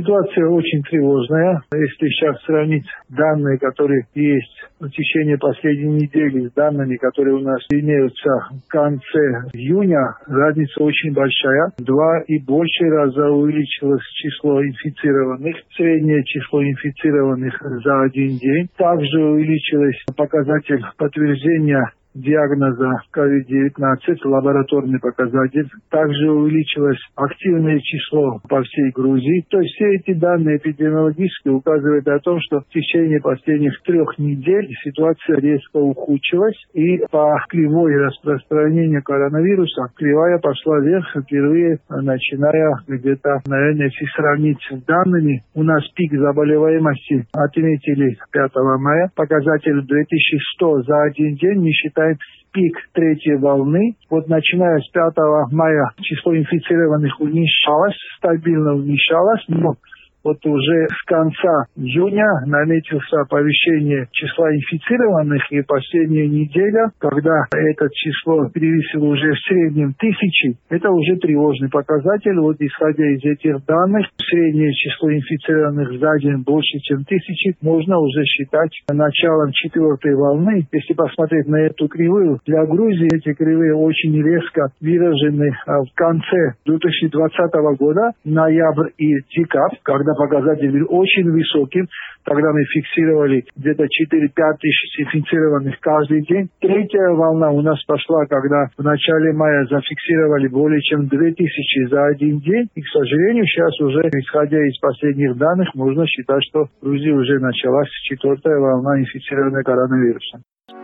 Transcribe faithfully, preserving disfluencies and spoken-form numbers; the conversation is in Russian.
Ситуация очень тревожная. Если сейчас сравнить данные, которые есть в течение последней недели, с данными, которые у нас имеются в конце июня, разница очень большая. Два и больше раза увеличилось число инфицированных, среднее число инфицированных за один день. Также увеличилось показатель подтверждения диагноза ковид девятнадцать, лабораторный показатель. Также увеличилось активное число по всей Грузии. То есть все эти данные эпидемиологические указывают о том, что в течение последних трех недель ситуация резко ухудшилась. И по кривой распространения коронавируса кривая пошла вверх впервые, начиная где-то, наверное, если сравнить с данными, у нас пик заболеваемости отметили пятого мая. Показатель две тысячи сто за один день, не считая пик третьей волны. Вот начиная с пятого мая число инфицированных уменьшалось, стабильно уменьшалось, но вот уже с конца июня наметился повышение числа инфицированных, и последняя неделя, когда это число превысило уже в среднем тысячи, это уже тревожный показатель. Вот исходя из этих данных, среднее число инфицированных за день больше, чем тысячи, можно уже считать началом четвертой волны. Если посмотреть на эту кривую, для Грузии эти кривые очень резко выражены в конце две тысячи двадцатого года, ноябрь и декабрь, когда показатель был очень высоким. Тогда мы фиксировали где-то четыре-пять тысяч инфицированных каждый день. Третья волна у нас пошла, когда в начале мая зафиксировали более чем две тысячи за один день. И, к сожалению, сейчас уже, исходя из последних данных, можно считать, что в Грузии уже началась четвертая волна инфицирования коронавирусом.